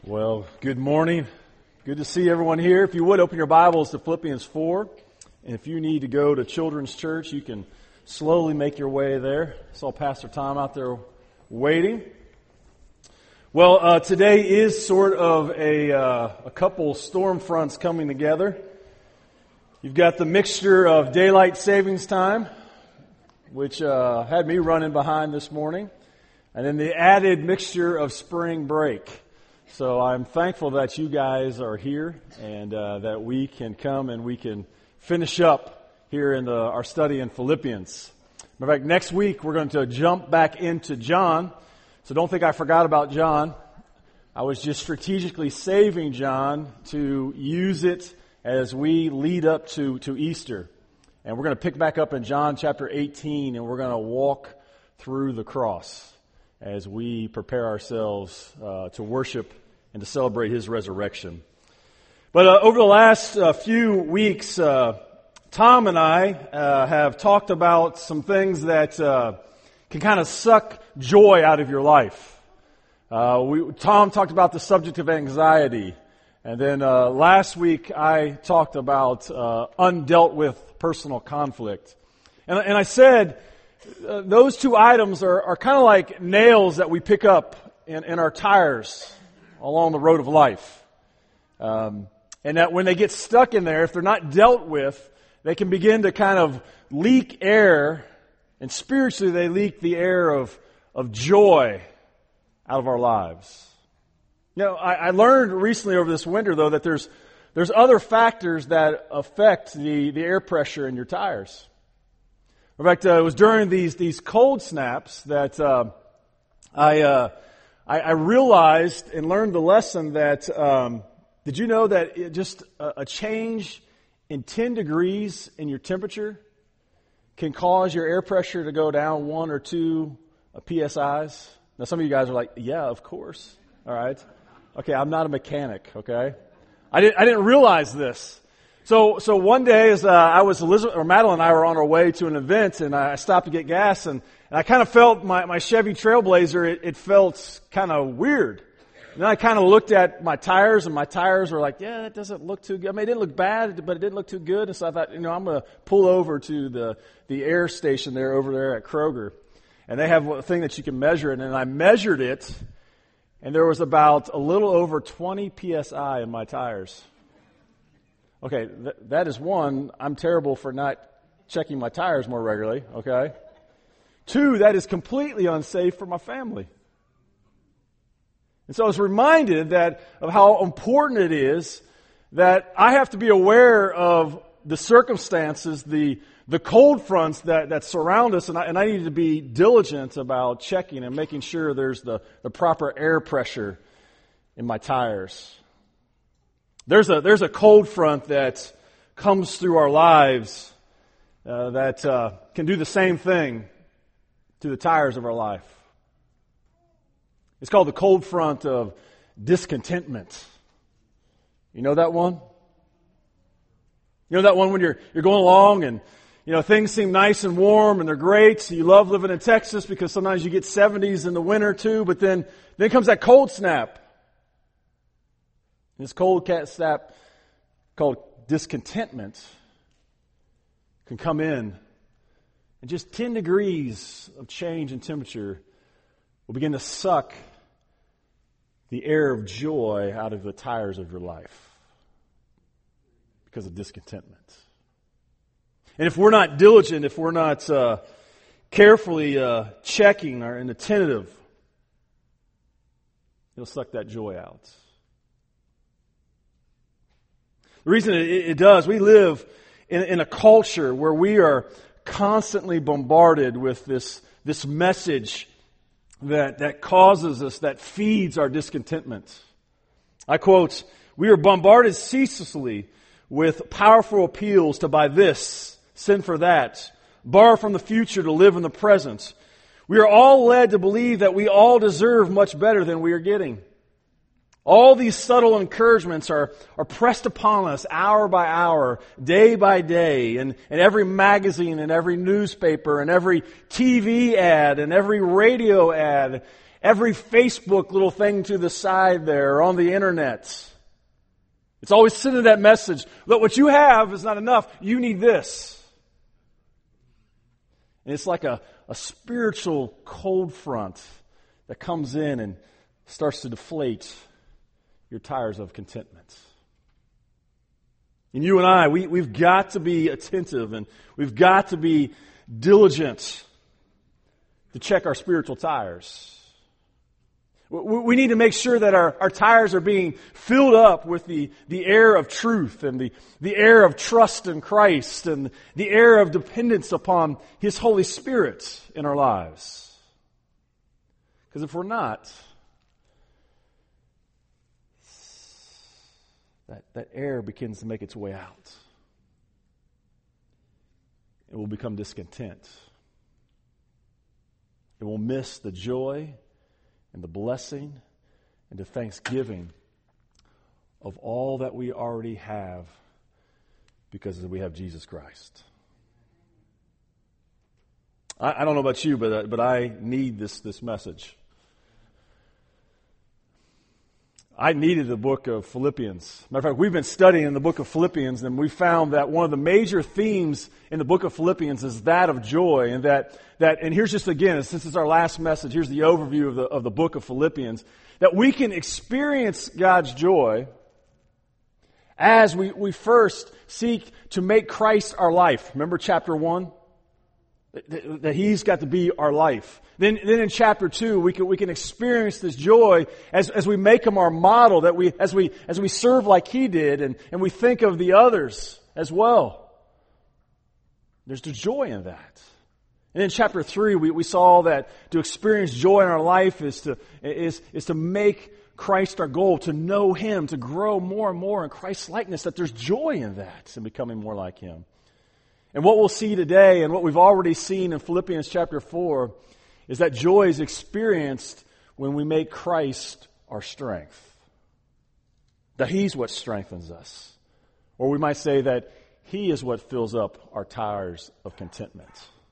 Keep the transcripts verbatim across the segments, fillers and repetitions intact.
Well, good morning. Good to see everyone here. If you would, open your Bibles to Philippians four. And if you need to go to Children's Church, you can slowly make your way there. I saw Pastor Tom out there waiting. Well, uh, today is sort of a, uh, a couple storm fronts coming together. You've got the mixture of daylight savings time, which uh, had me running behind this morning, and then the added mixture of spring break. So I'm thankful that you guys are here and uh, that we can come and we can finish up here in the, our study in Philippians. In fact, next week we're going to jump back into John. So don't think I forgot about John. I was just strategically saving John to use it as we lead up to, to Easter. And we're going to pick back up in John chapter eighteen, and we're going to walk through the cross as we prepare ourselves uh, to worship and to celebrate His resurrection. But uh, over the last uh, few weeks, uh, Tom and I uh, have talked about some things that uh, can kind of suck joy out of your life. Uh, we, Tom talked about the subject of anxiety. And then uh, last week I talked about uh, undealt with personal conflict. And, and I said uh, those two items are, are kind of like nails that we pick up in, in our tires along the road of life. Um, and that when they get stuck in there, if they're not dealt with, they can begin to kind of leak air, and spiritually they leak the air of, of joy out of our lives. You know, I, I learned recently over this winter, though, that there's there's other factors that affect the, the air pressure in your tires. In fact, uh, it was during these these cold snaps that uh, I... Uh, I, I realized and learned the lesson that, um, did you know that it just a, a change in ten degrees in your temperature can cause your air pressure to go down one or two uh, P S Is? Now some of you guys are like, yeah, of course. All right. Okay, I'm not a mechanic, okay? I didn't, I didn't realize this. So, so one day as uh, I was, Elizabeth, or Madeline and I were on our way to an event, and I stopped to get gas, and, and I kind of felt my, my Chevy Trailblazer, it, it felt kind of weird. And then I kind of looked at my tires, and my tires were like, yeah, that doesn't look too good. I mean, it didn't look bad, but it didn't look too good. And so I thought, you know, I'm going to pull over to the, the air station there over there at Kroger. And they have a thing that you can measure it, and I measured it, and there was about a little over twenty P S I in my tires. Okay, th- that is one, I'm terrible for not checking my tires more regularly, okay? Two, that is completely unsafe for my family. And so I was reminded that of how important it is that I have to be aware of the circumstances, the the cold fronts that, that surround us, and I, and I need to be diligent about checking and making sure there's the, the proper air pressure in my tires. There's a there's a cold front that comes through our lives uh, that uh, can do the same thing to the tires of our life. It's called the cold front of discontentment. You know that one? You know that one when you're you're going along and you know things seem nice and warm and they're great. You love living in Texas because sometimes you get seventies in the winter too, but then then comes that cold snap. This cold cat snap called discontentment can come in, and just ten degrees of change in temperature will begin to suck the air of joy out of the tires of your life because of discontentment. And if we're not diligent, if we're not uh, carefully uh, checking or attentive, it'll suck that joy out. The reason it, it does, we live in, in a culture where we are constantly bombarded with this, this message that, that causes us, that feeds our discontentment. I quote, "We are bombarded ceaselessly with powerful appeals to buy this, send for that, borrow from the future to live in the present. We are all led to believe that we all deserve much better than we are getting. All these subtle encouragements are, are pressed upon us hour by hour, day by day, and, and every magazine and every newspaper and every T V ad and every radio ad. every Facebook little thing to the side there or on the internet. It's always sending that message. Look, what you have is not enough. You need this. And it's like a, a spiritual cold front that comes in and starts to deflate your tires of contentment. And you and I, we, we've got to be attentive and we've got to be diligent to check our spiritual tires. We need to make sure that our, our tires are being filled up with the, the air of truth and the, the air of trust in Christ and the air of dependence upon His Holy Spirit in our lives. Because if we're not, that, that air begins to make its way out. It will become discontent. It will miss the joy and the blessing and the thanksgiving of all that we already have because we have Jesus Christ. I, I don't know about you, but uh, but I need this this message. I needed the book of Philippians. Matter of fact, we've been studying the book of Philippians, and we found that one of the major themes in the book of Philippians is that of joy, and that that and here's just again, since it's our last message, here's the overview of the of the book of Philippians, that we can experience God's joy as we, we first seek to make Christ our life. Remember chapter one? That, that He's got to be our life. Then, then in chapter two, we can we can experience this joy as as we make Him our model. That we as we as we serve like He did, and and we think of the others as well. There's the joy in that. And in chapter three, we, we saw that to experience joy in our life is to is is to make Christ our goal, to know Him, to grow more and more in Christ's likeness. That there's joy in that, in becoming more like Him. And what we'll see today, and what we've already seen in Philippians chapter four, is that joy is experienced when we make Christ our strength. That He's what strengthens us. Or we might say that He is what fills up our tires of contentment.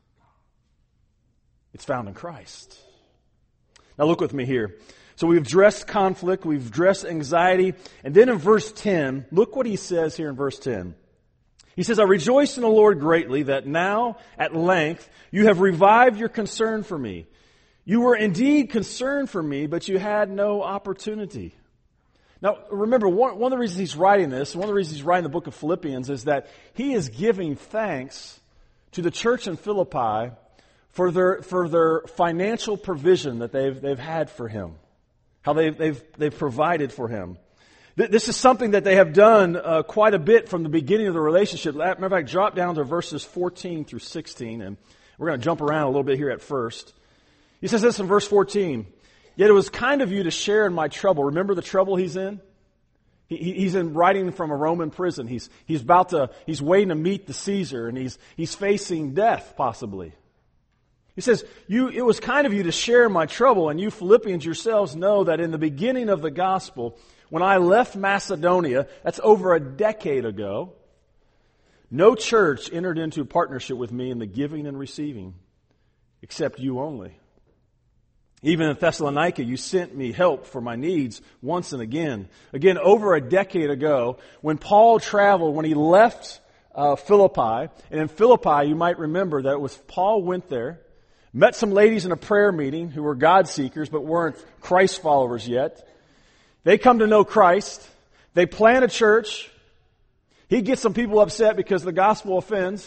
It's found in Christ. Now look with me here. So we've addressed conflict, we've addressed anxiety, and then in verse ten, look what he says here in verse ten. He says, I rejoice in the Lord greatly that now, at length, you have revived your concern for me. You were indeed concerned for me, but you had no opportunity. Now, remember, one, one of the reasons he's writing this, one of the reasons he's writing the book of Philippians is that he is giving thanks to the church in Philippi for their, for their financial provision that they've, they've had for him. How they've, they've, they've provided for him. This is something that they have done uh, quite a bit from the beginning of the relationship. Matter of fact, drop down to verses fourteen through sixteen, and we're going to jump around a little bit here at first. He says this in verse fourteen, yet it was kind of you to share in my trouble. Remember the trouble he's in? He, he's in writing from a Roman prison. He's he's about to he's waiting to meet the Caesar, and he's he's facing death possibly. He says, "You it was kind of you to share in my trouble, and you Philippians yourselves know that in the beginning of the gospel, when I left Macedonia, that's over a decade ago, no church entered into partnership with me in the giving and receiving, except you only. Even in Thessalonica, you sent me help for my needs once and again. Again, over a decade ago, when Paul traveled, when he left uh, Philippi, and in Philippi, you might remember that it was Paul went there, met some ladies in a prayer meeting who were God seekers but weren't Christ followers yet. They come to know Christ. They plant a church. He gets some people upset because the gospel offends.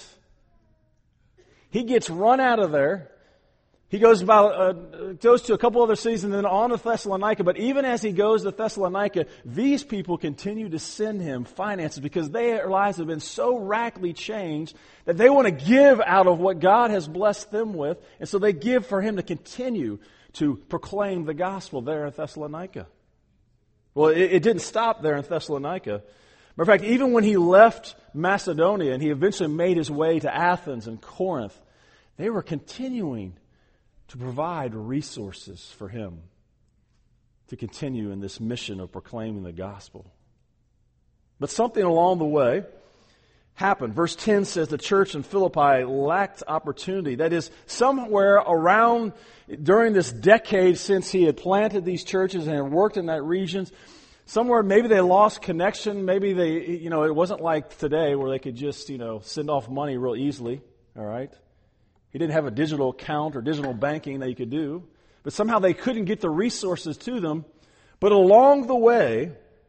He gets run out of there. He goes about uh, goes to a couple other cities and then on to Thessalonica. But even as he goes to Thessalonica, these people continue to send him finances because their lives have been so radically changed that they want to give out of what God has blessed them with. And so they give for him to continue to proclaim the gospel there in Thessalonica. Well, it, it didn't stop there in Thessalonica. Matter of fact, even when he left Macedonia and he eventually made his way to Athens and Corinth, they were continuing to provide resources for him to continue in this mission of proclaiming the gospel. But something along the way happen. Verse ten says the church in Philippi lacked opportunity. That is, somewhere around during this decade since he had planted these churches and had worked in that region, somewhere maybe they lost connection. Maybe they, you know, it wasn't like today where they could just, you know, send off money real easily. All right. He didn't have a digital account or digital banking that he could do. But somehow they couldn't get the resources to them. But along the way,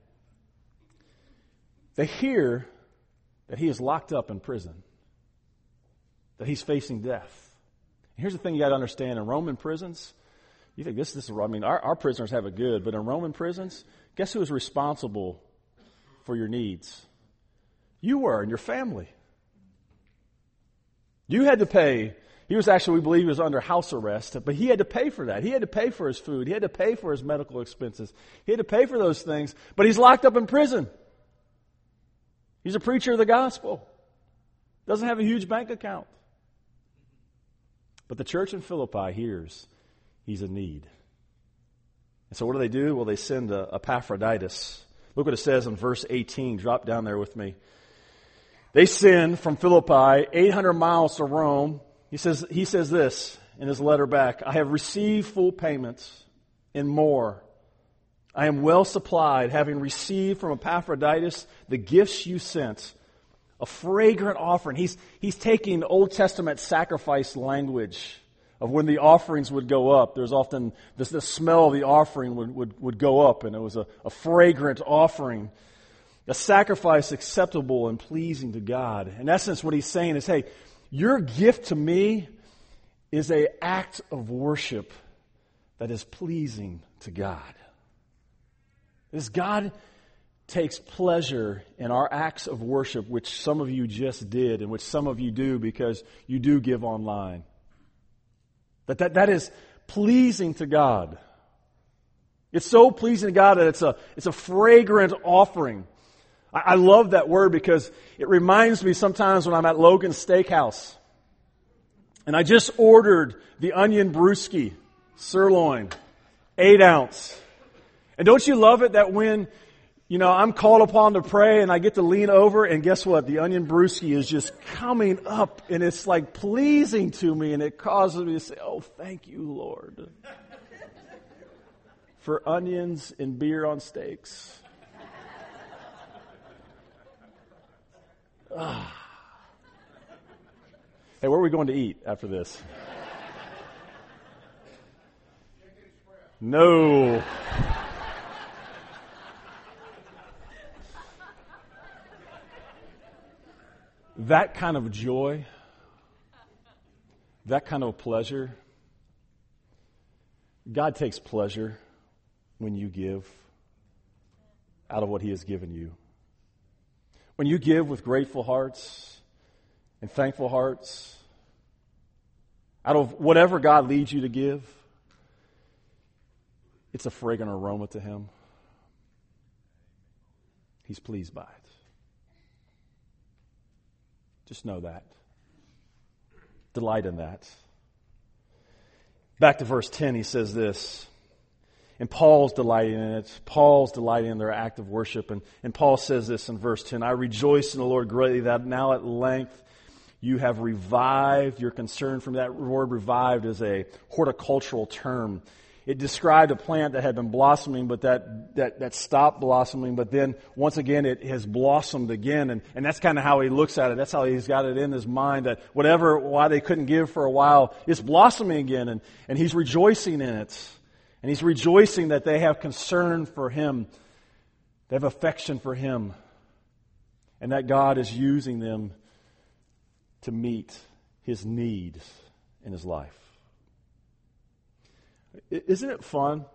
they hear that he is locked up in prison, that he's facing death. And here's the thing you got to understand. In Roman prisons, you think this, this is, I mean, our, our prisoners have it good, but in Roman prisons, guess who is responsible for your needs? You were and your family. You had to pay. He was actually, we believe he was under house arrest, but he had to pay for that. He had to pay for his food. He had to pay for his medical expenses. He had to pay for those things, but he's locked up in prison. He's a preacher of the gospel. Doesn't have a huge bank account. But the church in Philippi hears he's in need. And so what do they do? Well, they send a Epaphroditus. Look what it says in verse eighteen. Drop down there with me. They send from Philippi eight hundred miles to Rome. He says, he says this in his letter back, I have received full payments and more. I am well supplied, having received from Epaphroditus the gifts you sent, a fragrant offering. He's, he's taking Old Testament sacrifice language of when the offerings would go up. There's often this, the smell of the offering would, would, would go up, and it was a, a fragrant offering, a sacrifice acceptable and pleasing to God. In essence, what he's saying is, hey, your gift to me is an act of worship that is pleasing to God. As God takes pleasure in our acts of worship, which some of you just did and which some of you do because you do give online. That that, that is pleasing to God. It's so pleasing to God that it's a, it's a fragrant offering. I love that word because it reminds me sometimes when I'm at Logan's Steakhouse and I just ordered the onion brewski, sirloin, eight ounce. And don't you love it that when, you know, I'm called upon to pray and I get to lean over and guess what? The onion brewski is just coming up and it's like pleasing to me and it causes me to say, oh, thank you, Lord, for onions and beer on steaks. Ah. Hey, where are we going to eat after this? No. That kind of joy, that kind of pleasure, God takes pleasure when you give out of what He has given you. When you give with grateful hearts and thankful hearts, out of whatever God leads you to give, it's a fragrant aroma to Him. He's pleased by it. Just know that. Delight in that. Back to verse ten, he says this. And Paul's delighting in it. Paul's delighting in their act of worship. And, and Paul says this in verse ten. I rejoice in the Lord greatly that now at length you have revived your concern. From that word revived is a horticultural term. It described a plant that had been blossoming, but that, that, that stopped blossoming. But then once again, it has blossomed again. And, and that's kind of how he looks at it. That's how he's got it in his mind that whatever, why they couldn't give for a while, it's blossoming again. And, and he's rejoicing in it. And he's rejoicing that they have concern for him. They have affection for him. And that God is using them to meet his needs in his life. Isn't it fun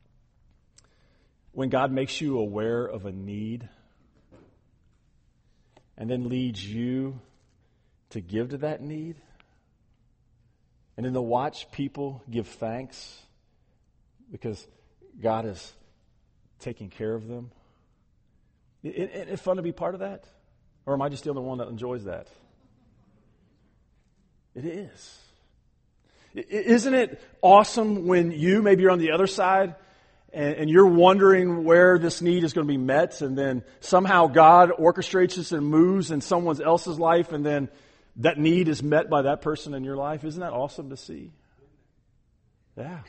when God makes you aware of a need and then leads you to give to that need? And then to watch people give thanks because God is taking care of them? Isn't it fun to be part of that? Or am I just the only one that enjoys that? It is. Isn't it awesome when you, maybe you're on the other side, and, and you're wondering where this need is going to be met, and then somehow God orchestrates this and moves in someone else's life, and then that need is met by that person in your life. Isn't that awesome to see? Yeah.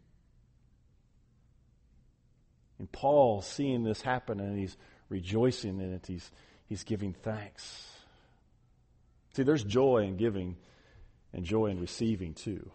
And Paul, seeing this happen, and he's rejoicing in it, he's, he's giving thanks. See, there's joy in giving and joy in receiving too.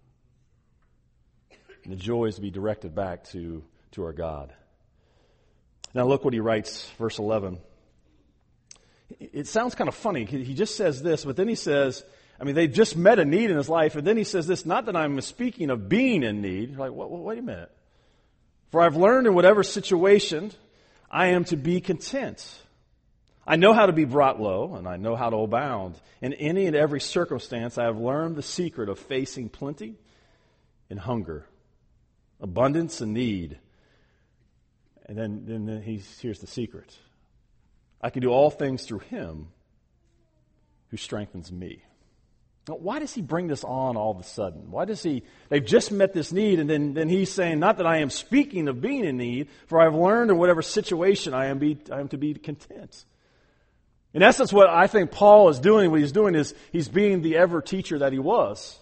And the joy is to be directed back to, to our God. Now look what he writes, verse eleven. It sounds kind of funny. He just says this, but then he says, I mean, they've just met a need in his life, and then he says this, not that I'm speaking of being in need. You're like, wait, wait a minute. For I've learned in whatever situation I am to be content. I know how to be brought low, and I know how to abound. In any and every circumstance, I have learned the secret of facing plenty and hunger, abundance and need. And then, then he's, here's the secret. I can do all things through him who strengthens me. Now, why does he bring this on all of a sudden? Why does he, they've just met this need, and then, then he's saying, not that I am speaking of being in need, for I have learned in whatever situation I am, be, I am to be content. In essence, what I think Paul is doing, what he's doing is he's being the ever teacher that he was.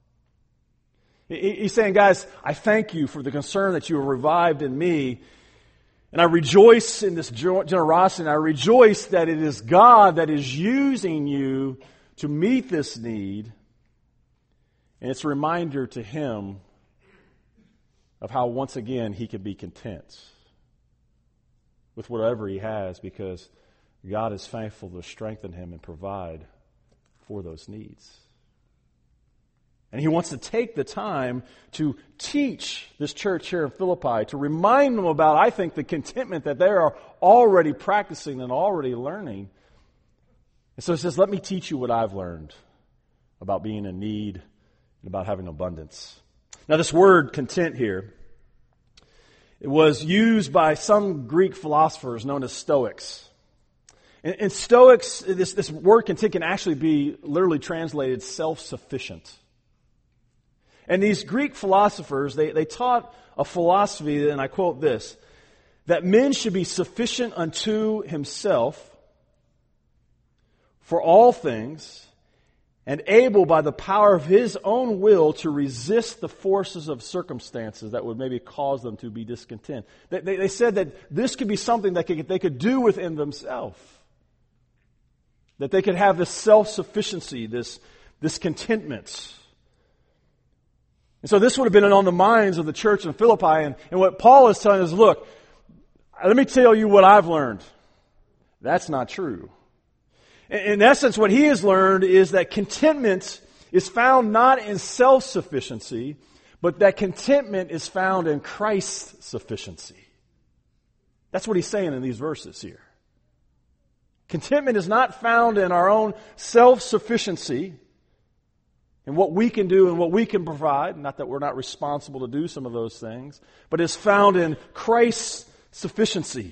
He's saying, guys, I thank you for the concern that you have revived in me, and I rejoice in this generosity, and I rejoice that it is God that is using you to meet this need, and it's a reminder to him of how once again he can be content with whatever he has, because God is faithful to strengthen him and provide for those needs. And he wants to take the time to teach this church here in Philippi, to remind them about, I think, the contentment that they are already practicing and already learning. And so he says, let me teach you what I've learned about being in need and about having abundance. Now this word content here, it was used by some Greek philosophers known as Stoics. In, in Stoics, this, this word content can actually be literally translated self-sufficient. And these Greek philosophers, they, they taught a philosophy, and I quote this, that men should be sufficient unto himself for all things, and able by the power of his own will to resist the forces of circumstances that would maybe cause them to be discontent. They, they, they said that this could be something that could, they could do within themselves. That they could have this self-sufficiency, this, this contentment. And so this would have been on the minds of the church in Philippi. And, and what Paul is telling us, look, let me tell you what I've learned. That's not true. In, in essence, what he has learned is that contentment is found not in self-sufficiency, but that contentment is found in Christ's sufficiency. That's what he's saying in these verses here. Contentment is not found in our own self-sufficiency, and what we can do and what we can provide, not that we're not responsible to do some of those things, but is found in Christ's sufficiency.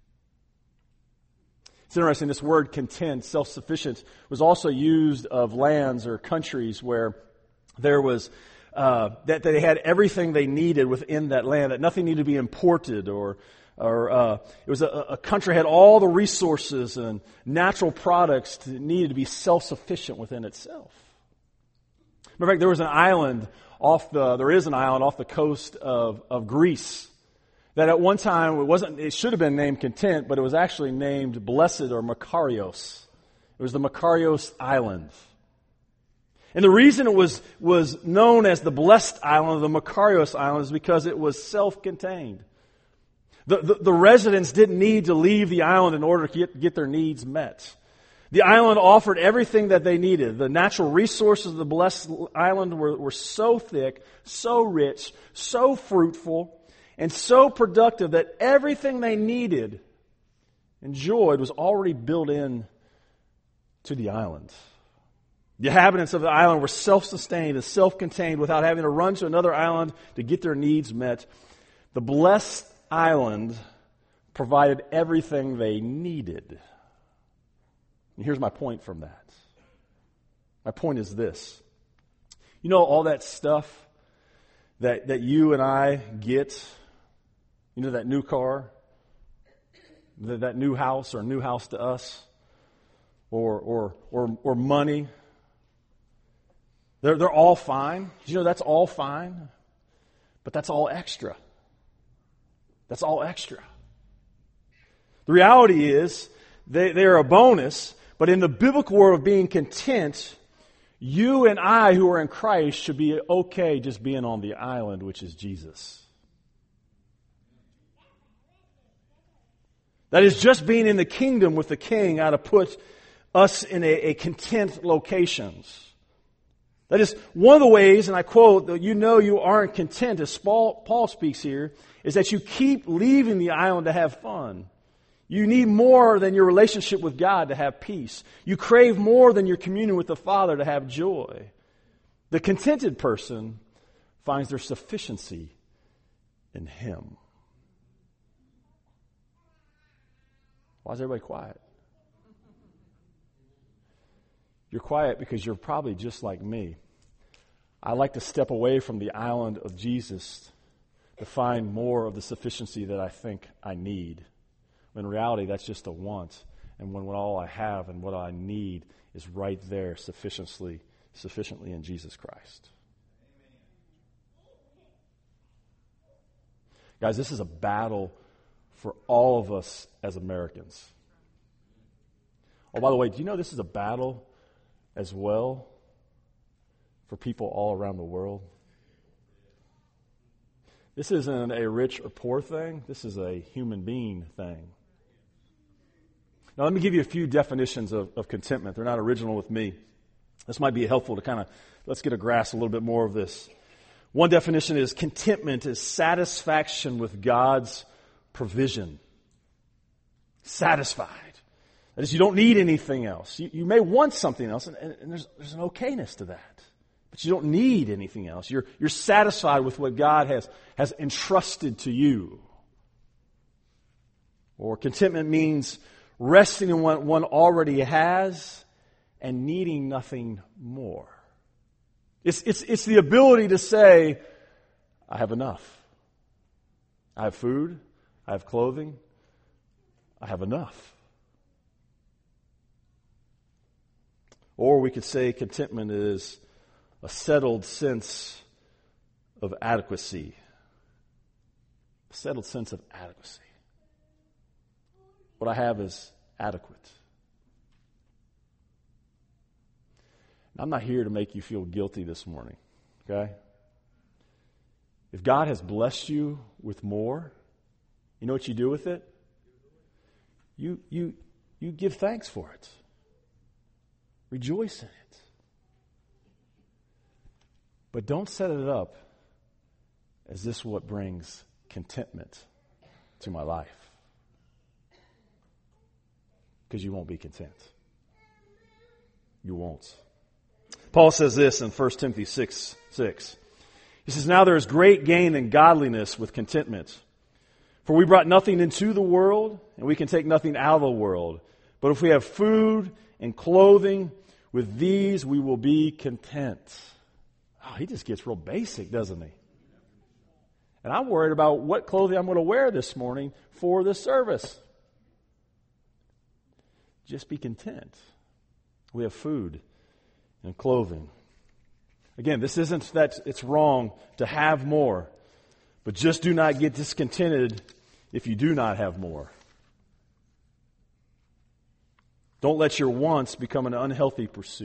It's interesting, this word content, self-sufficient, was also used of lands or countries where there was, uh, that they had everything they needed within that land, that nothing needed to be imported, or or uh, it was a, a country had all the resources and natural products that needed to be self-sufficient within itself. Matter of fact, there was an island off the, there is an island off the coast of, of Greece that at one time, it wasn't, it should have been named Content, but it was actually named Blessed or Makarios. It was the Makarios Island. And the reason it was, was known as the Blessed Island, or the Makarios Island, is because it was self-contained. The, the, the residents didn't need to leave the island in order to get, get their needs met. The island offered everything that they needed. The natural resources of the blessed island were, were so thick, so rich, so fruitful, and so productive that everything they needed, enjoyed, was already built in to the island. The inhabitants of the island were self-sustained and self-contained without having to run to another island to get their needs met. The blessed island provided everything they needed. And here's my point from that. My point is this. You know all that stuff that, that you and I get You know, that new car, that, that new house or new house to us, or or or, or money. They're, they're all fine. You know, that's all fine. But that's all extra. That's all extra. The reality is they, they are a bonus, but in the biblical world of being content, you and I who are in Christ should be okay just being on the island, which is Jesus. That is, just being in the kingdom with the King ought to put us in a, a content locations. That is, one of the ways, and I quote, that you know you aren't content, as Paul, Paul speaks here, is that you keep leaving the island to have fun. You need more than your relationship with God to have peace. You crave more than your communion with the Father to have joy. The contented person finds their sufficiency in Him. Why is everybody quiet? You're quiet because you're probably just like me. I like to step away from the island of Jesus to find more of the sufficiency that I think I need. When in reality, that's just a want. And when all I have and what I need is right there sufficiently, sufficiently in Jesus Christ. Guys, this is a battle for all of us as Americans. Oh, by the way, do you know this is a battle as well for people all around the world? This isn't a rich or poor thing. This is a human being thing. Now, let me give you a few definitions of, of contentment. They're not original with me. This might be helpful to kind of, let's get a grasp a little bit more of this. One definition is contentment is satisfaction with God's provision. Satisfied. That is, you don't need anything else. You, you may want something else, and, and, and there's, there's an okayness to that. But you don't need anything else. You're, you're satisfied with what God has, has entrusted to you. Or contentment means resting in what one already has and needing nothing more. It's, it's, it's the ability to say, I have enough. I have food. I have clothing. I have enough. Or we could say contentment is a settled sense of adequacy. A settled sense of adequacy. What I have is adequate. I'm not here to make you feel guilty this morning, okay? If God has blessed you with more, you know what you do with it? You, you, you give thanks for it. Rejoice in it. But don't set it up as this what brings contentment to my life. Because you won't be content. You won't. Paul says this in First Timothy six six. He says, now there is great gain in godliness with contentment. For we brought nothing into the world, and we can take nothing out of the world. But if we have food and clothing, with these we will be content. Oh, he just gets real basic, doesn't he? And I'm worried about what clothing I'm going to wear this morning for this service. Just be content. We have food and clothing. Again, this isn't that it's wrong to have more, but just do not get discontented if you do not have more. Don't let your wants become an unhealthy pursuit.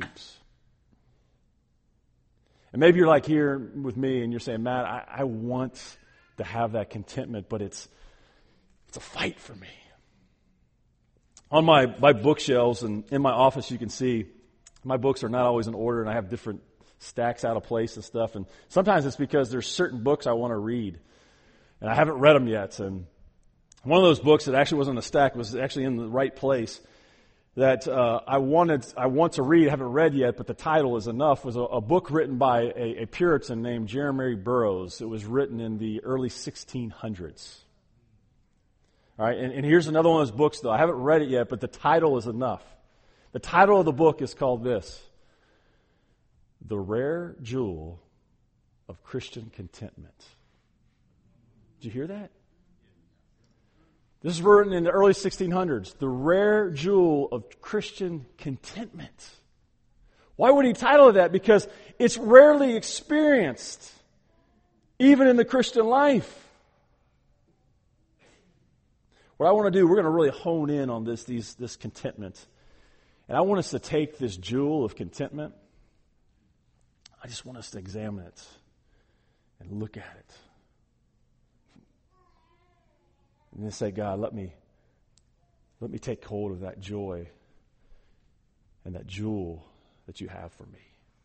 And maybe you're like here with me and you're saying, Matt, I, I want to have that contentment, but it's it's a fight for me. On my, my bookshelves and in my office, you can see my books are not always in order, and I have different stacks out of place and stuff. And sometimes it's because there's certain books I want to read, and I haven't read them yet. And one of those books that actually wasn't in a stack was actually in the right place that uh, I wanted, I want to read, I haven't read yet, but the title is enough, was a, a book written by a, a Puritan named Jeremiah Burroughs. It was written in the early sixteen hundreds. All right, and, and here's another one of those books, though. I haven't read it yet, but the title is enough. The title of the book is called this: The Rare Jewel of Christian Contentment. Did you hear that? This is written in the early sixteen hundreds. The rare jewel of Christian contentment. Why would he title it that? Because it's rarely experienced, even in the Christian life. What I want to do, we're going to really hone in on this, these, this contentment. And I want us to take this jewel of contentment. I just want us to examine it and look at it. And then say, God, let me, let me take hold of that joy and that jewel that you have for me.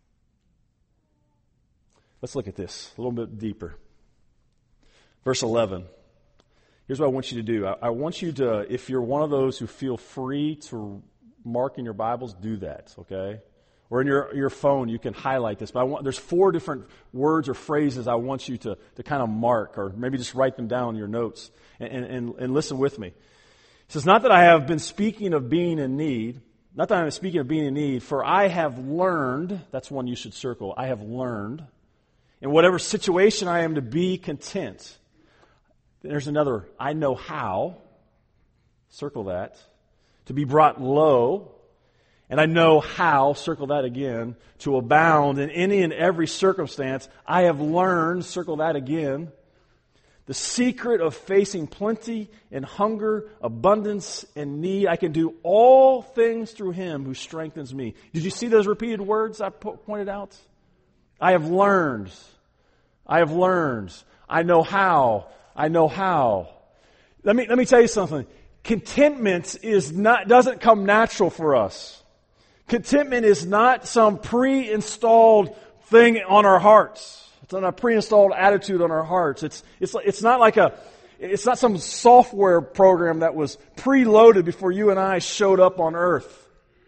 Let's look at this a little bit deeper. Verse eleven. Here's what I want you to do. I, I want you to, if you're one of those who feel free to mark in your Bibles, do that, okay? Or in your, your phone, you can highlight this. But I want, there's four different words or phrases I want you to, to kind of mark, or maybe just write them down in your notes and, and, and listen with me. It says, not that I have been speaking of being in need, not that I am speaking of being in need, for I have learned, that's one you should circle, I have learned, in whatever situation I am to be content. There's another, I know how, circle that, to be brought low, and I know how, circle that again, to abound in any and every circumstance. I have learned, circle that again, the secret of facing plenty and hunger, abundance and need. I can do all things through Him who strengthens me. Did you see those repeated words I po- pointed out? I have learned. I have learned. I know how. I know how. Let me, let me tell you something. Contentment is not, doesn't come natural for us. Contentment is not some pre-installed thing on our hearts. It's not a pre-installed attitude on our hearts. It's, it's, it's not like a, it's not some software program that was preloaded before you and I showed up on earth.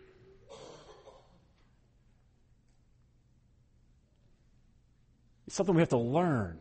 It's something we have to learn.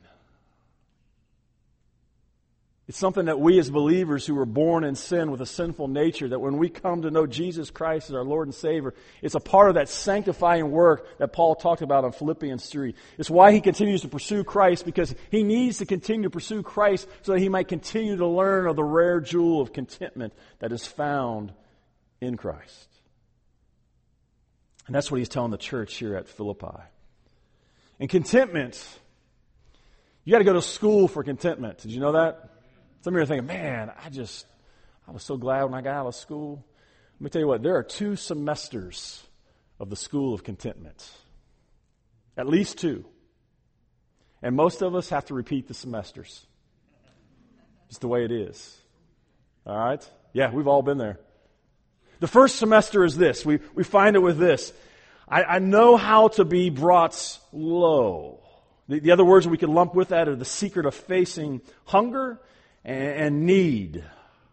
It's something that we as believers who were born in sin with a sinful nature, that when we come to know Jesus Christ as our Lord and Savior, it's a part of that sanctifying work that Paul talked about in Philippians three. It's why he continues to pursue Christ, because he needs to continue to pursue Christ so that he might continue to learn of the rare jewel of contentment that is found in Christ. And that's what he's telling the church here at Philippi. And contentment, you got to go to school for contentment. Did you know that? Some of you are thinking, man, I just, I was so glad when I got out of school. Let me tell you what, there are two semesters of the school of contentment. At least two. And most of us have to repeat the semesters. Just the way it is. All right? Yeah, we've all been there. The first semester is this. We, we find it with this. I, I know how to be brought low. The, the other words we could lump with that are the secret of facing hunger and need.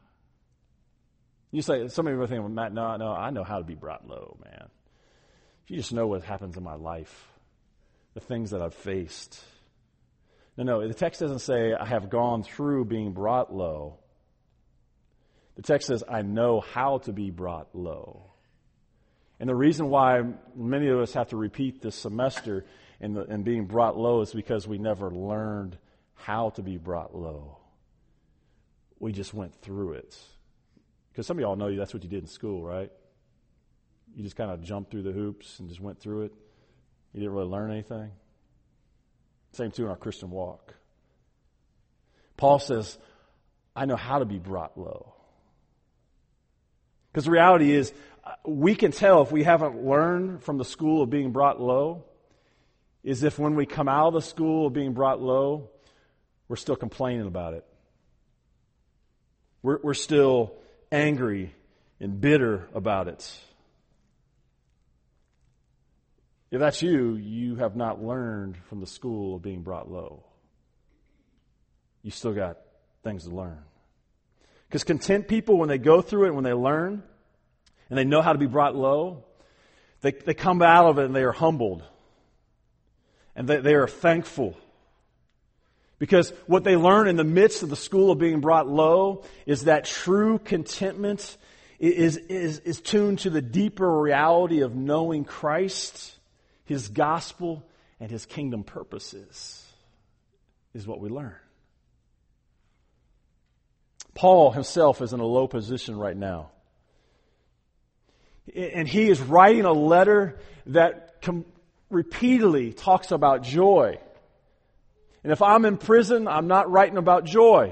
You say, some of you are thinking, well, Matt, no, no, I know how to be brought low, man. If you just know what happens in my life, the things that I've faced. No, no, the text doesn't say I have gone through being brought low. The text says I know how to be brought low. And the reason why many of us have to repeat this semester and, the, and being brought low is because we never learned how to be brought low. We just went through it. Because some of y'all know that's what you did in school, right? You just kind of jumped through the hoops and just went through it. You didn't really learn anything. Same too in our Christian walk. Paul says, I know how to be brought low. Because the reality is, we can tell if we haven't learned from the school of being brought low, is if when we come out of the school of being brought low, we're still complaining about it. We're, we're still angry and bitter about it. If that's you, you have not learned from the school of being brought low. You still got things to learn. Because content people, when they go through it and when they learn, and they know how to be brought low, they, they come out of it and they are humbled. And they, they are thankful. Because what they learn in the midst of the school of being brought low is that true contentment is, is, is tuned to the deeper reality of knowing Christ, His gospel, and His kingdom purposes, is what we learn. Paul himself is in a low position right now. And he is writing a letter that com- repeatedly talks about joy. And if I'm in prison, I'm not writing about joy.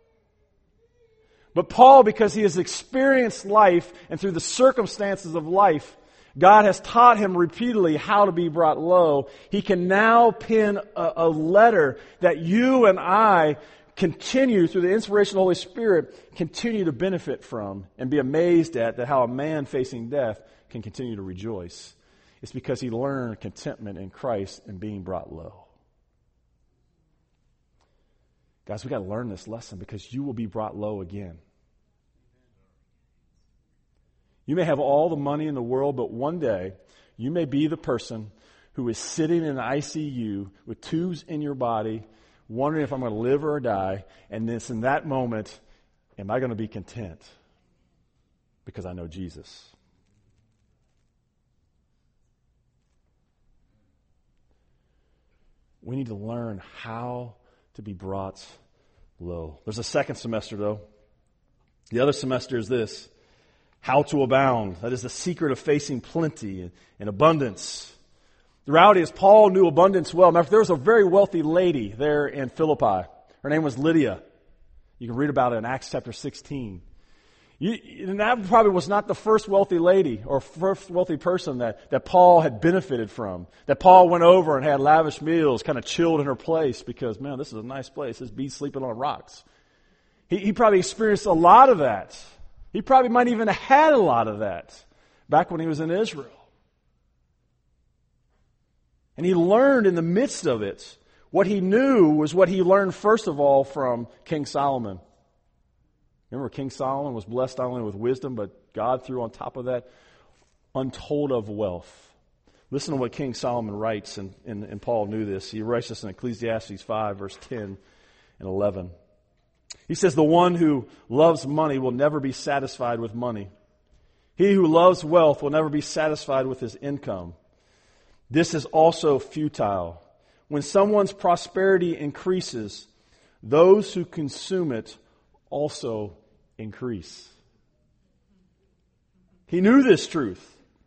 But Paul, because he has experienced life and through the circumstances of life, God has taught him repeatedly how to be brought low. He can now pen a, a letter that you and I continue, through the inspiration of the Holy Spirit, continue to benefit from and be amazed at that how a man facing death can continue to rejoice. It's because he learned contentment in Christ and being brought low. Guys, we've got to learn this lesson because you will be brought low again. You may have all the money in the world, but one day you may be the person who is sitting in an I C U with tubes in your body, wondering if I'm going to live or die, and it's in that moment, am I going to be content? Because I know Jesus. We need to learn how to be brought low. There's a second semester, though. The other semester is this: how to abound. That is the secret of facing plenty and abundance. The reality is Paul knew abundance well. Matter of fact, there was a very wealthy lady there in Philippi. Her name was Lydia. You can read about it in Acts chapter sixteen. You, and that probably was not the first wealthy lady or first wealthy person that, that Paul had benefited from. That Paul went over and had lavish meals, kind of chilled in her place because, man, this is a nice place. This bee's sleeping on rocks. He, he probably experienced a lot of that. He probably might even have had a lot of that back when he was in Israel. And he learned in the midst of it, what he knew was what he learned first of all from King Solomon. Remember, King Solomon was blessed not only with wisdom, but God threw on top of that untold of wealth. Listen to what King Solomon writes, and, and, and Paul knew this. He writes this in Ecclesiastes five, verse ten and eleven. He says, "The one who loves money will never be satisfied with money. He who loves wealth will never be satisfied with his income. This is also futile. When someone's prosperity increases, those who consume it also increase." He knew this truth.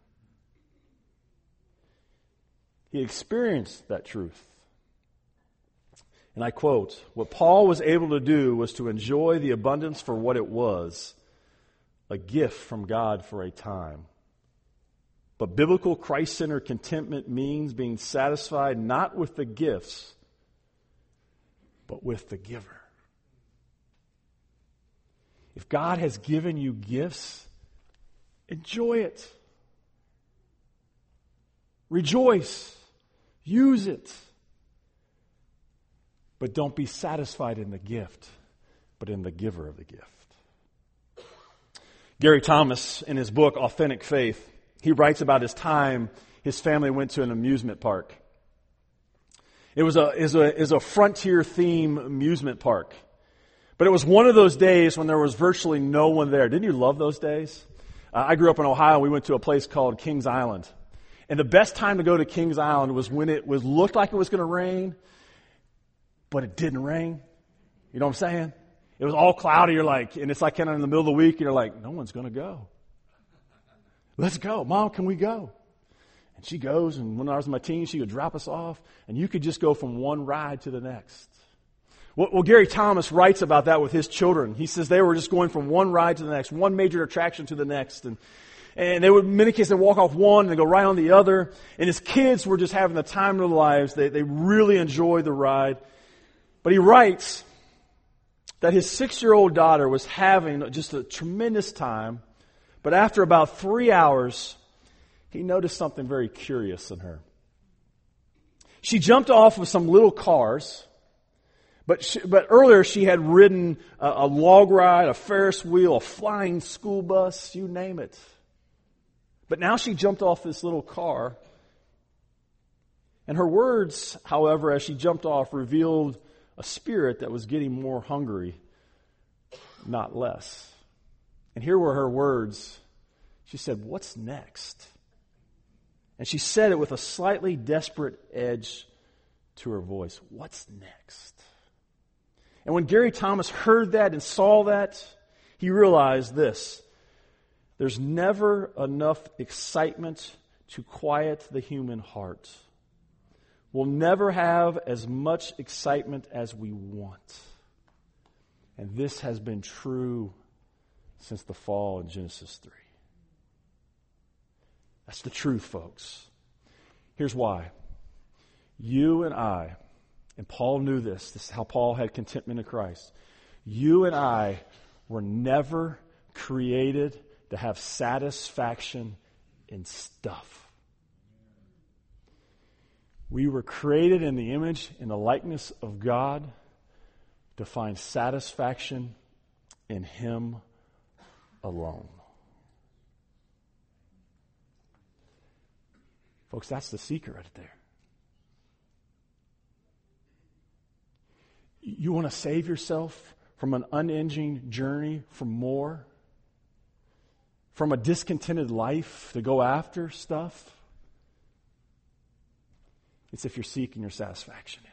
He experienced that truth. And I quote, "What Paul was able to do was to enjoy the abundance for what it was, a gift from God for a time. But biblical Christ-centered contentment means being satisfied not with the gifts, but with the giver." If God has given you gifts, enjoy it. Rejoice. Use it. But don't be satisfied in the gift, but in the giver of the gift. Gary Thomas, in his book, Authentic Faith, he writes about his time his family went to an amusement park. It was a, is a, is a frontier theme amusement park. But it was one of those days when there was virtually no one there. Didn't you love those days? Uh, I grew up in Ohio. We went to a place called Kings Island. And the best time to go to Kings Island was when it was looked like it was going to rain, but it didn't rain. You know what I'm saying? It was all cloudy. You're like, and it's like kind of in the middle of the week, and you're like, no one's going to go. Let's go. Mom, can we go? And she goes, and when I was in my teens, she would drop us off, and you could just go from one ride to the next. Well, well, Gary Thomas writes about that with his children. He says they were just going from one ride to the next, one major attraction to the next. And, and they would, in many cases, they walk off one and they go right on the other. And his kids were just having the time of their lives. They, they really enjoyed the ride. But he writes that his six-year-old daughter was having just a tremendous time. But after about three hours, he noticed something very curious in her. She jumped off of some little cars. But she, but earlier she had ridden a, a log ride, a Ferris wheel, a flying school bus, you name it. But now she jumped off this little car. And her words, however, as she jumped off, revealed a spirit that was getting more hungry, not less. And here were her words. She said, "What's next?" And she said it with a slightly desperate edge to her voice. What's next? And when Gary Thomas heard that and saw that, he realized this: there's never enough excitement to quiet the human heart. We'll never have as much excitement as we want. And this has been true since the fall in Genesis three. That's the truth, folks. Here's why. You and I, and Paul knew this, this is how Paul had contentment in Christ. You and I were never created to have satisfaction in stuff. We were created in the image and the likeness of God to find satisfaction in Him alone. Folks, that's the secret right there. You want to save yourself from an unending journey for more? From a discontented life to go after stuff? It's if you're seeking your satisfaction in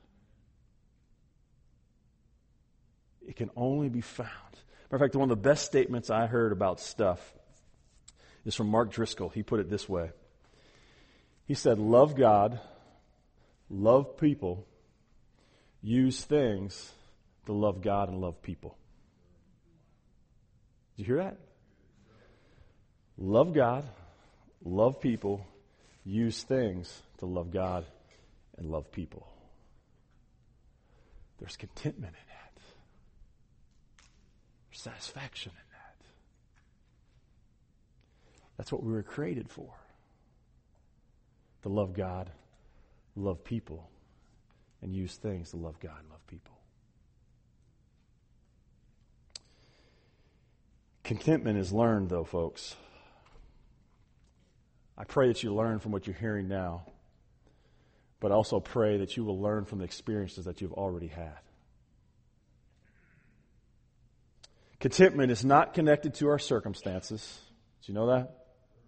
it. It can only be found. Matter of fact, one of the best statements I heard about stuff is from Mark Driscoll. He put it this way. He said, love God, love people, use things to love God and love people. Did you hear that? Love God, love people, use things to love God and love people. There's contentment in that. There's satisfaction in that. That's what we were created for. To love God, love people, and use things to love God and love people. Contentment is learned, though, folks. I pray that you learn from what you're hearing now, but also pray that you will learn from the experiences that you've already had. Contentment is not connected to our circumstances. Did you know that?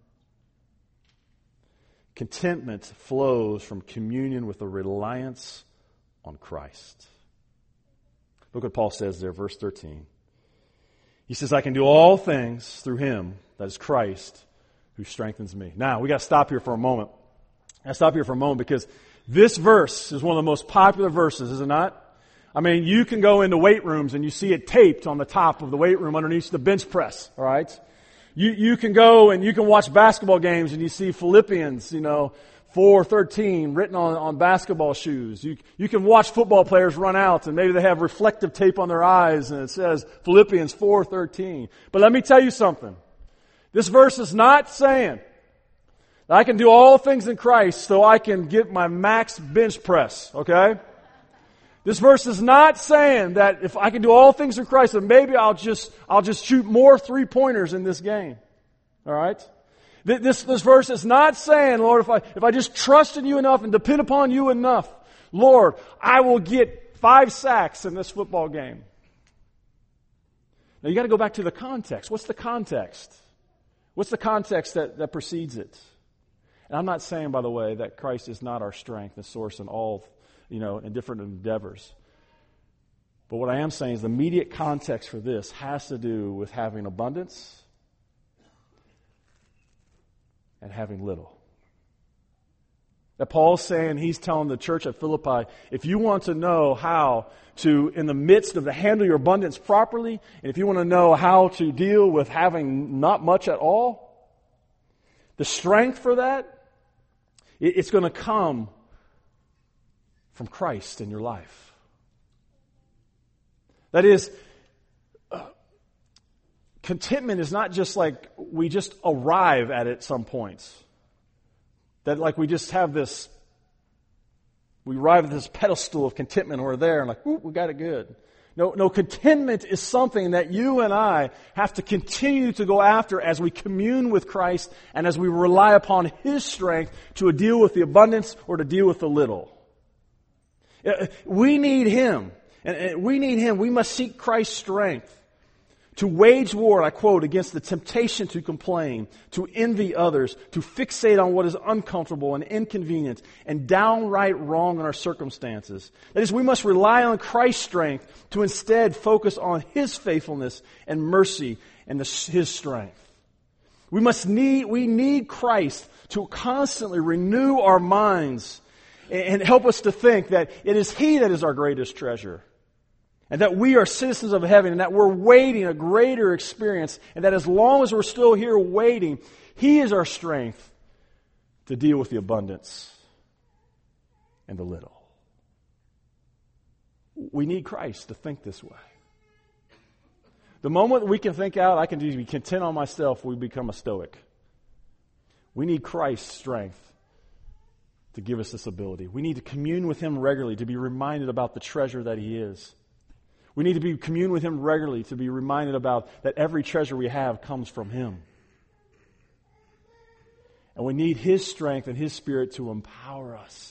Contentment flows from communion with a reliance on Christ. Look what Paul says there, verse thirteen. He says, I can do all things through Him, that is Christ, who strengthens me. Now, we got to stop here for a moment. I got to stop here for a moment because this verse is one of the most popular verses, is it not? I mean, you can go into weight rooms and you see it taped on the top of the weight room underneath the bench press, all right? You you can go and you can watch basketball games and you see Philippians, you know, four thirteen written on, on basketball shoes. You you can watch football players run out and maybe they have reflective tape on their eyes and it says Philippians four thirteen. But let me tell you something. This verse is not saying that I can do all things in Christ so I can get my max bench press, okay? This verse is not saying that if I can do all things in Christ, then maybe I'll just I'll just shoot more three-pointers in this game. All right? This this verse is not saying, Lord, if I if I just trust in you enough and depend upon you enough, Lord, I will get five sacks in this football game. Now you got to go back to the context. What's the context? What's the context that, that precedes it? And I'm not saying, by the way, that Christ is not our strength and source in all, you know, in different endeavors. But what I am saying is the immediate context for this has to do with having abundance and having little. That Paul's saying, he's telling the church at Philippi, if you want to know how to, in the midst of to handle your abundance properly, and if you want to know how to deal with having not much at all, the strength for that, it's going to come from Christ in your life. That is, uh, contentment is not just like we just arrive at it some points. That like we just have this, we arrive at this pedestal of contentment and we're there and like, ooh, we got it good. No, no, contentment is something that you and I have to continue to go after as we commune with Christ and as we rely upon His strength to deal with the abundance or to deal with the little. We need Him. And we need Him. We must seek Christ's strength To wage war, I quote, against the temptation to complain, to envy others, to fixate on what is uncomfortable and inconvenient and downright wrong in our circumstances. That is, we must rely on Christ's strength to instead focus on His faithfulness and mercy and the, His strength. We must need, we need Christ to constantly renew our minds and help us to think that it is He that is our greatest treasure. And that we are citizens of heaven, and that we're waiting a greater experience, and that as long as we're still here waiting, He is our strength to deal with the abundance and the little. We need Christ to think this way. The moment we can think out, I can be content on myself, we become a stoic. We need Christ's strength to give us this ability. We need to commune with Him regularly, to be reminded about the treasure that He is. We need to be commune with Him regularly to be reminded about that every treasure we have comes from Him. And we need His strength and His Spirit to empower us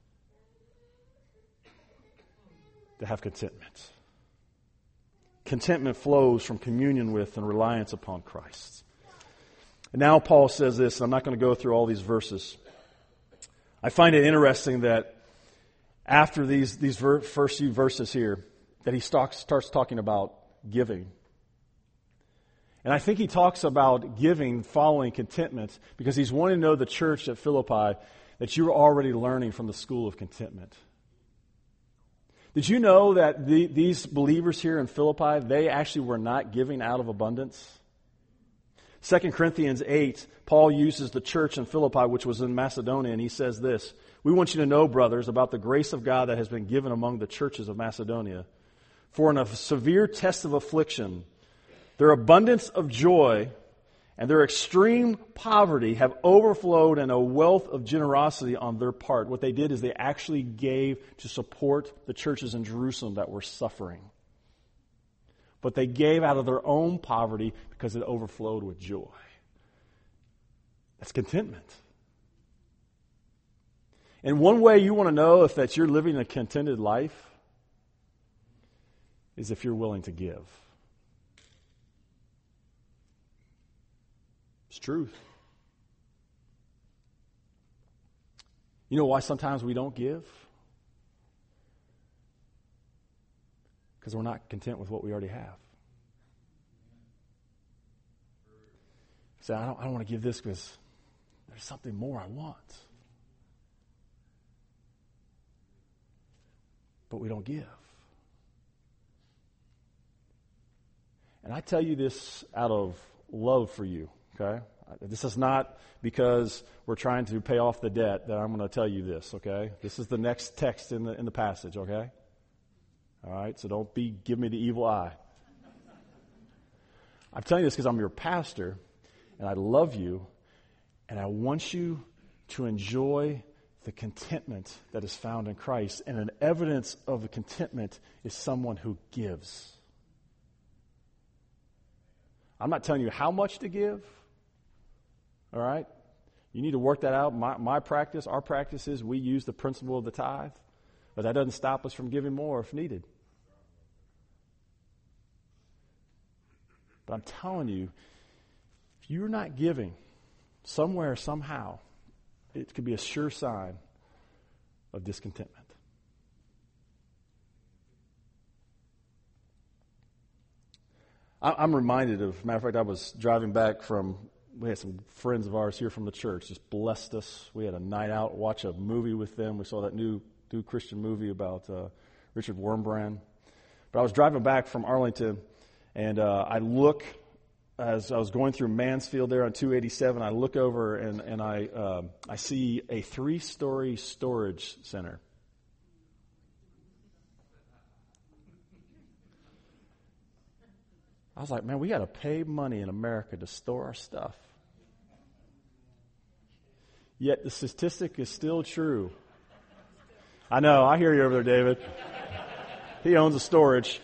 to have contentment. Contentment flows from communion with and reliance upon Christ. And now Paul says this, and I'm not going to go through all these verses. I find it interesting that after these, these ver- first few verses here, that he starts, starts talking about giving. And I think he talks about giving following contentment because he's wanting to know the church at Philippi that you're already learning from the school of contentment. Did you know that the, these believers here in Philippi, they actually were not giving out of abundance? Second Corinthians eight, Paul uses the church in Philippi, which was in Macedonia, and he says this, "We want you to know, brothers, about the grace of God that has been given among the churches of Macedonia. For in a severe test of affliction, their abundance of joy and their extreme poverty have overflowed in a wealth of generosity on their part." What they did is they actually gave to support the churches in Jerusalem that were suffering. But they gave out of their own poverty because it overflowed with joy. That's contentment. And one way you want to know if that you're living a contented life is if you're willing to give. It's truth. You know why sometimes we don't give? Because we're not content with what we already have. Say, I don't, I don't want to give this because there's something more I want. But we don't give. And I tell you this out of love for you, okay? This is not because we're trying to pay off the debt that I'm going to tell you this, okay? This is the next text in the in the passage, okay? All right, so don't be give me the evil eye. I'm telling you this because I'm your pastor, and I love you, and I want you to enjoy the contentment that is found in Christ. And an evidence of the contentment is someone who gives. I'm not telling you how much to give, all right? You need to work that out. My, my practice, our practice is we use the principle of the tithe, but that doesn't stop us from giving more if needed. But I'm telling you, if you're not giving somewhere, somehow, it could be a sure sign of discontentment. I'm reminded of, matter of fact, I was driving back from, we had some friends of ours here from the church, just blessed us. We had a night out, watch a movie with them. We saw that new new Christian movie about uh, Richard Wurmbrand. But I was driving back from Arlington, and uh, I look, as I was going through Mansfield there on two eighty-seven, I look over and, and I, uh, I see a three-story storage center. I was like, man, we got to pay money in America to store our stuff. Yet the statistic is still true. I know, I hear you over there, David. He owns a storage.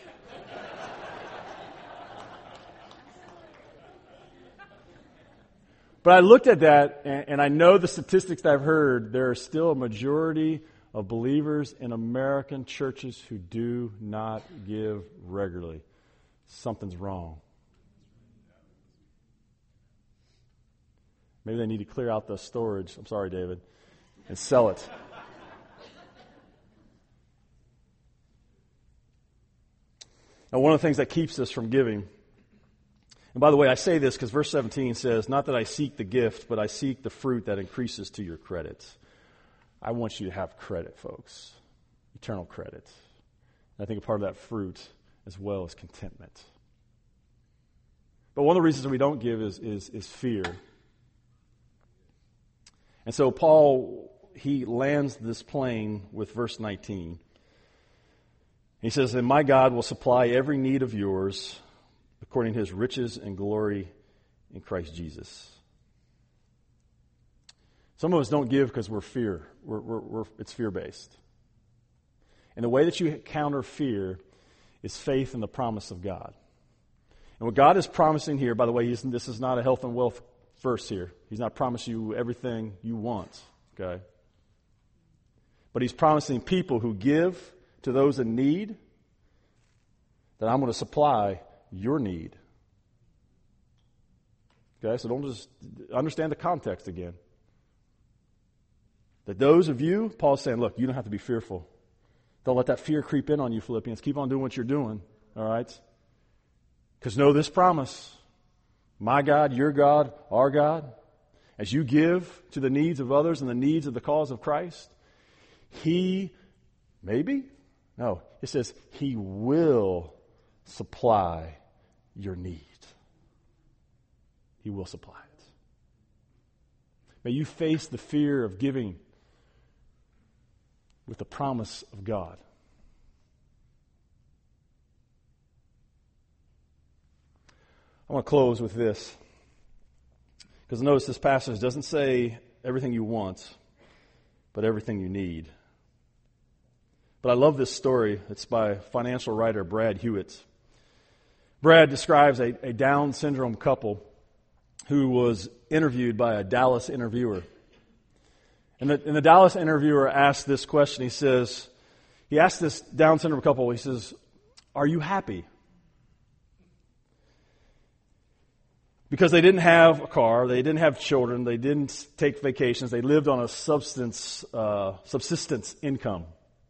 But I looked at that, and, and I know the statistics that I've heard, there are still a majority of believers in American churches who do not give regularly. Something's wrong. Maybe they need to clear out the storage. I'm sorry, David. And sell it. Now, one of the things that keeps us from giving, and by the way, I say this because verse seventeen says, not that I seek the gift, but I seek the fruit that increases to your credit. I want you to have credit, folks. Eternal credit. And I think a part of that fruit as well is contentment. But one of the reasons we don't give is, is, is fear. And so Paul, he lands this plane with verse nineteen. He says, and my God will supply every need of yours according to his riches and glory in Christ Jesus. Some of us don't give because we're fear. We're, we're, we're, it's fear-based. And the way that you counter fear is faith in the promise of God. And what God is promising here, by the way, he's, this is not a health and wealth verse here. He's not promising you everything you want, okay? But he's promising people who give to those in need that I'm going to supply your need. Okay, so don't just understand the context again. That those of you, Paul's saying, look, you don't have to be fearful. Don't let that fear creep in on you, Philippians. Keep on doing what you're doing, all right? Because know this promise. My God, your God, our God, as you give to the needs of others and the needs of the cause of Christ, He, maybe? No, it says He will supply your need. He will supply it. May you face the fear of giving with the promise of God. I want to close with this. Because notice this passage doesn't say everything you want, but everything you need. But I love this story. It's by financial writer Brad Hewitt. Brad describes a, a Down syndrome couple who was interviewed by a Dallas interviewer. And the, and the Dallas interviewer asked this question. He says, he asked this Down syndrome couple, he says, are you happy? Because they didn't have a car, they didn't have children, they didn't take vacations, they lived on a substance, uh, subsistence income.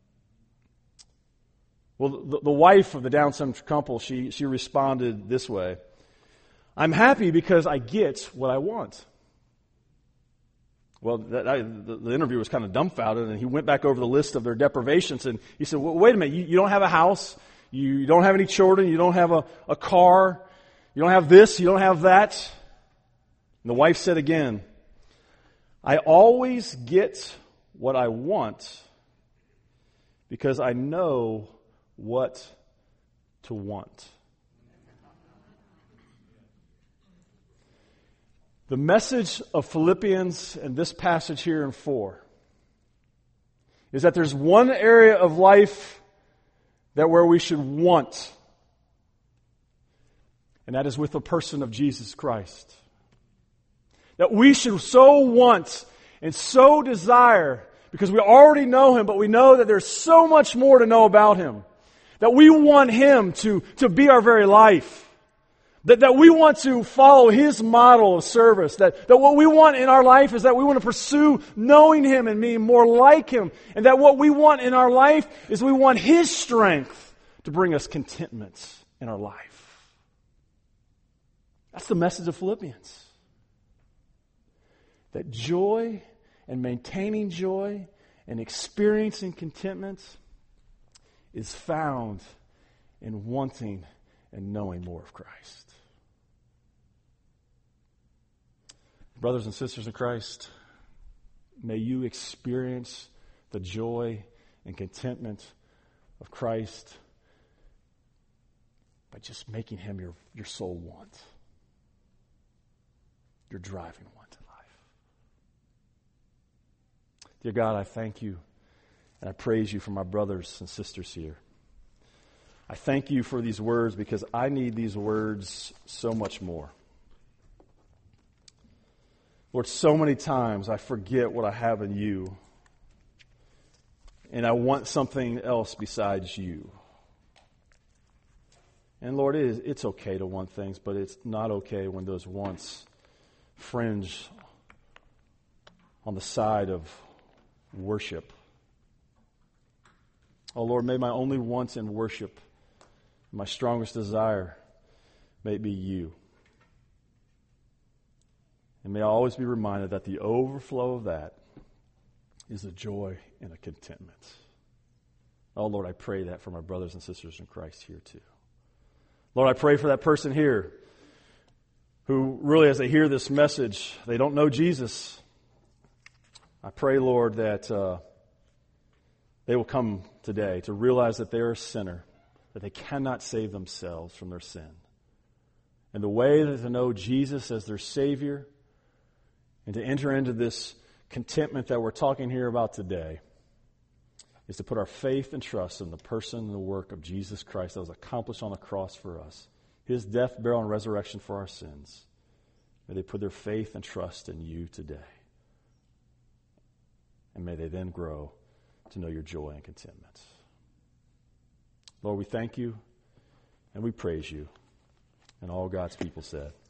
Well, the, the wife of the Down syndrome couple, she, she responded this way, I'm happy because I get what I want. Well, that, I, the, the interviewer was kind of dumbfounded, and he went back over the list of their deprivations, and he said, well, wait a minute, you, you don't have a house, you don't have any children, you don't have a, a car, you don't have this, you don't have that. And the wife said again, I always get what I want because I know what to want. The message of Philippians and this passage here in four is that there's one area of life that where we should want, and that is with the person of Jesus Christ. That we should so want and so desire, because we already know Him, but we know that there's so much more to know about Him. That we want Him to, to be our very life. That, that we want to follow His model of service. That, that what we want in our life is that we want to pursue knowing Him and being more like Him. And that what we want in our life is we want His strength to bring us contentment in our life. That's the message of Philippians. That joy and maintaining joy and experiencing contentment is found in wanting and knowing more of Christ. Brothers and sisters in Christ, may you experience the joy and contentment of Christ by just making Him your, your sole want. Your driving want in life. Dear God, I thank You and I praise You for my brothers and sisters here. I thank You for these words because I need these words so much more. Lord, so many times I forget what I have in You and I want something else besides You. And Lord, it is, it's okay to want things, but it's not okay when those wants fringe on the side of worship. Oh Lord, may my only wants in worship, my strongest desire, may it be you. And may I always be reminded that the overflow of that is a joy and a contentment. Oh Lord, I pray that for my brothers and sisters in Christ here too. Lord, I pray for that person here who really, as they hear this message, they don't know Jesus. I pray, Lord, that uh, they will come today to realize that they are a sinner, that they cannot save themselves from their sin. And the way that to know Jesus as their Savior and to enter into this contentment that we're talking here about today is to put our faith and trust in the person and the work of Jesus Christ that was accomplished on the cross for us. His death, burial, and resurrection for our sins. May they put their faith and trust in you today. And may they then grow to know your joy and contentment. Lord, we thank you and we praise you. And all God's people said,